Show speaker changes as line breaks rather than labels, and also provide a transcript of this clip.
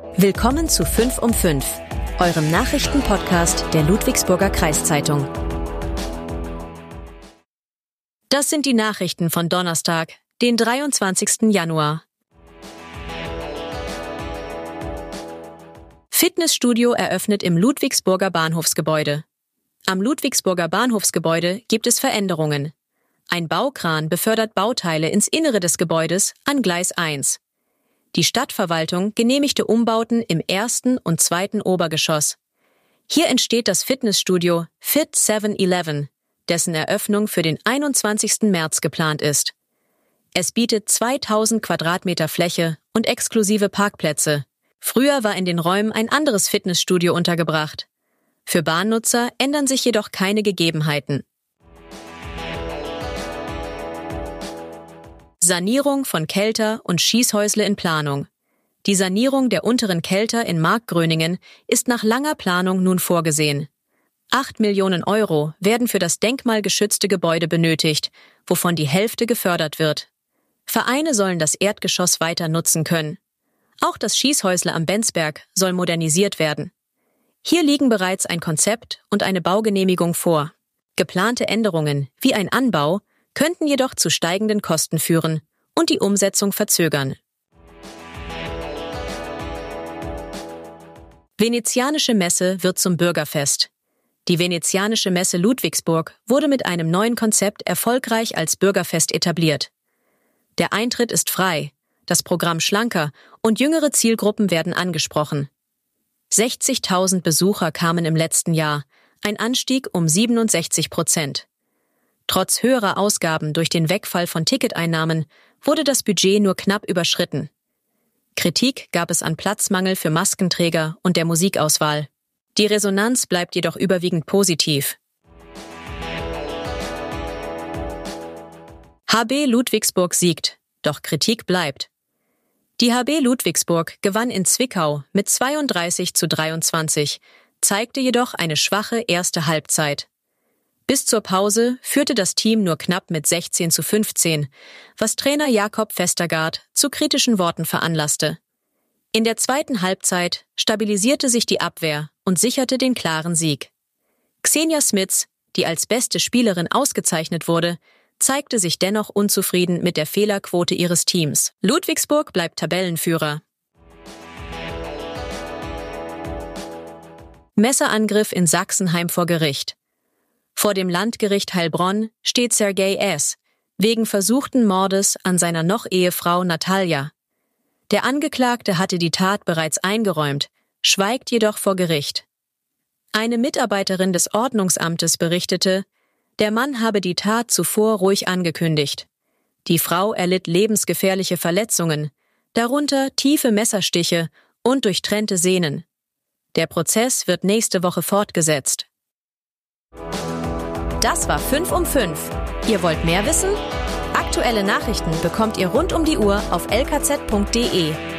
Willkommen zu 5 um 5, eurem Nachrichtenpodcast der Ludwigsburger Kreiszeitung. Das sind die Nachrichten von Donnerstag, den 23. Januar. Fitnessstudio eröffnet im Ludwigsburger Bahnhofsgebäude. Am Ludwigsburger Bahnhofsgebäude gibt es Veränderungen. Ein Baukran befördert Bauteile ins Innere des Gebäudes an Gleis 1. Die Stadtverwaltung genehmigte Umbauten im 1. und 2. Obergeschoss. Hier entsteht das Fitnessstudio Fit 7-Eleven, dessen Eröffnung für den 21. März geplant ist. Es bietet 2000 Quadratmeter Fläche und exklusive Parkplätze. Früher war in den Räumen ein anderes Fitnessstudio untergebracht. Für Bahnnutzer ändern sich jedoch keine Gegebenheiten. Sanierung von Kelter und Schießhäusle in Planung. Die Sanierung der unteren Kelter in Markgröningen ist nach langer Planung nun vorgesehen. 8 Millionen Euro werden für das denkmalgeschützte Gebäude benötigt, wovon die Hälfte gefördert wird. Vereine sollen das Erdgeschoss weiter nutzen können. Auch das Schießhäusle am Benzberg soll modernisiert werden. Hier liegen bereits ein Konzept und eine Baugenehmigung vor. Geplante Änderungen, wie ein Anbau, könnten jedoch zu steigenden Kosten führen und die Umsetzung verzögern. Venezianische Messe wird zum Bürgerfest. Die Venezianische Messe Ludwigsburg wurde mit einem neuen Konzept erfolgreich als Bürgerfest etabliert. Der Eintritt ist frei, das Programm schlanker und jüngere Zielgruppen werden angesprochen. 60.000 Besucher kamen im letzten Jahr, ein Anstieg um 67%. Trotz höherer Ausgaben durch den Wegfall von Ticketeinnahmen wurde das Budget nur knapp überschritten. Kritik gab es an Platzmangel für Maskenträger und der Musikauswahl. Die Resonanz bleibt jedoch überwiegend positiv. HB Ludwigsburg siegt, doch Kritik bleibt. Die HB Ludwigsburg gewann in Zwickau mit 32:23, zeigte jedoch eine schwache erste Halbzeit. Bis zur Pause führte das Team nur knapp mit 16:15, was Trainer Jakob Vestergaard zu kritischen Worten veranlasste. In der zweiten Halbzeit stabilisierte sich die Abwehr und sicherte den klaren Sieg. Xenia Smits, die als beste Spielerin ausgezeichnet wurde, zeigte sich dennoch unzufrieden mit der Fehlerquote ihres Teams. Ludwigsburg bleibt Tabellenführer. Messerangriff in Sachsenheim vor Gericht. Vor dem Landgericht Heilbronn steht Sergei S. wegen versuchten Mordes an seiner Noch-Ehefrau Natalja. Der Angeklagte hatte die Tat bereits eingeräumt, schweigt jedoch vor Gericht. Eine Mitarbeiterin des Ordnungsamtes berichtete, der Mann habe die Tat zuvor ruhig angekündigt. Die Frau erlitt lebensgefährliche Verletzungen, darunter tiefe Messerstiche und durchtrennte Sehnen. Der Prozess wird nächste Woche fortgesetzt. Das war 5 um 5. Ihr wollt mehr wissen? Aktuelle Nachrichten bekommt ihr rund um die Uhr auf lkz.de.